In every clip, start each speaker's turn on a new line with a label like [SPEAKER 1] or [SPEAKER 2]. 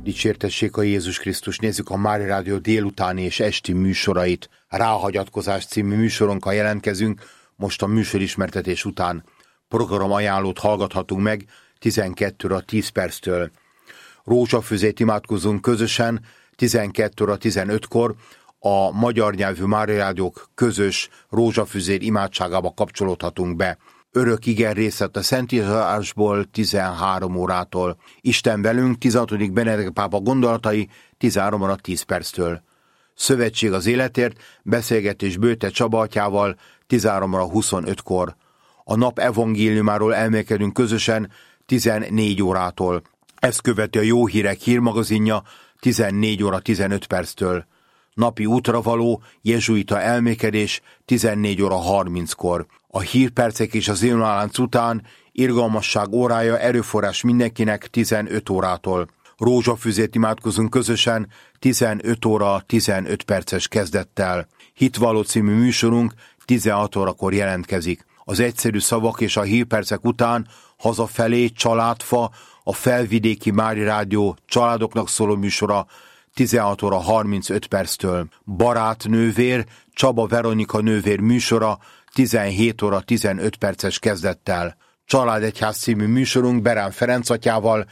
[SPEAKER 1] Dicsértessék a Jézus Krisztus! Nézzük a Mária Rádió délutáni és esti műsorait. Ráhagyatkozás című műsoronkkal jelentkezünk, most a műsorismertetés után. Programajánlót hallgathatunk meg 12 óra 10 perctől. Rózsafüzét imádkozunk közösen 12 óra 15-kor, a magyar nyelvű Mária Rádiók közös rózsafüzér imádságába kapcsolódhatunk be. Örök igen részlet a Szentírásból 13 órától. Isten velünk 16. Benedek pápa gondolatai 13 óra 10 perctől. Szövetség az életért, beszélgetés Bőte Csaba atyával 13 óra 25-kor. A nap evangéliumáról elmélkedünk közösen 14 órától. Ezt követi a Jó Hírek hírmagazinja 14 óra 15 perctől. Napi útravaló jezsuita elmékedés 14 óra 30-kor. A hírpercek és az énlálánc után irgalmasság órája erőforrás mindenkinek 15 órától. Rózsafüzét imádkozunk közösen 15 óra 15 perces kezdettel. Hitvalló című műsorunk 16 órakor jelentkezik. Az egyszerű szavak és a hírpercek után hazafelé Családfa, a Felvidéki Mária Rádió családoknak szóló műsora 16 óra 35 perctől. Barátnővér, Csaba Veronika nővér műsora 17 óra 15 perces kezdettel. Családegyház című műsorunk Berán Ferenc atyával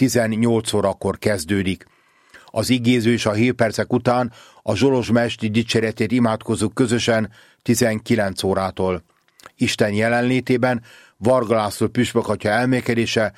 [SPEAKER 1] 18 órakor kezdődik. Az igéző és a hírpercek után a Zsolozsma esti dicséretét imádkozunk közösen 19 órától. Isten jelenlétében Varga László püspök atya elmékedése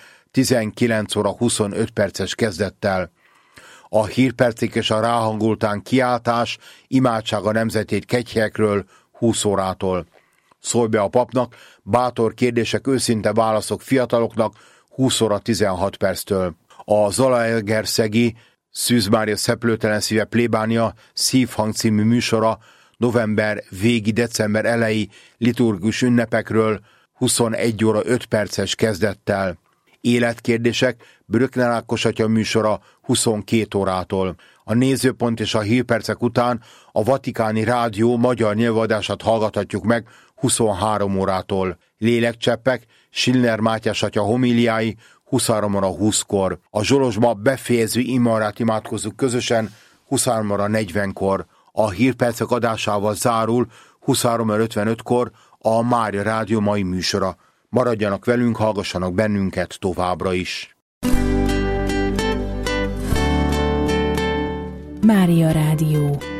[SPEAKER 1] 19 óra 25 perces kezdettel. A hírpercek és a ráhangoltán kiáltás, imádság a nemzetét kegyhelyekről 20 órától. Szólj be a papnak, bátor kérdések, őszinte válaszok fiataloknak 20 óra 16 perctől. A Zalaegerszegi Szűz Mária Szeplőtelen Szíve plébánia Szívhang című műsora november végi, december elejé liturgikus ünnepekről 21 óra 5 perces kezdettel. Életkérdések Bröckner Ákos atya műsora 22 órától. A nézőpont és a hírpercek után a Vatikáni Rádió magyar nyelvadását hallgathatjuk meg 23 órától. Lélekcseppek Schiller Mátyás atya homíliái 23 óra 20-kor. A Zsolozsma befejező imarát imádkozzuk közösen 23 óra 40-kor. A hírpercek adásával zárul 23 óra 55-kor a Mária Rádió mai műsora. Maradjanak velünk, hallgassanak bennünket továbbra is.
[SPEAKER 2] Mária Rádió.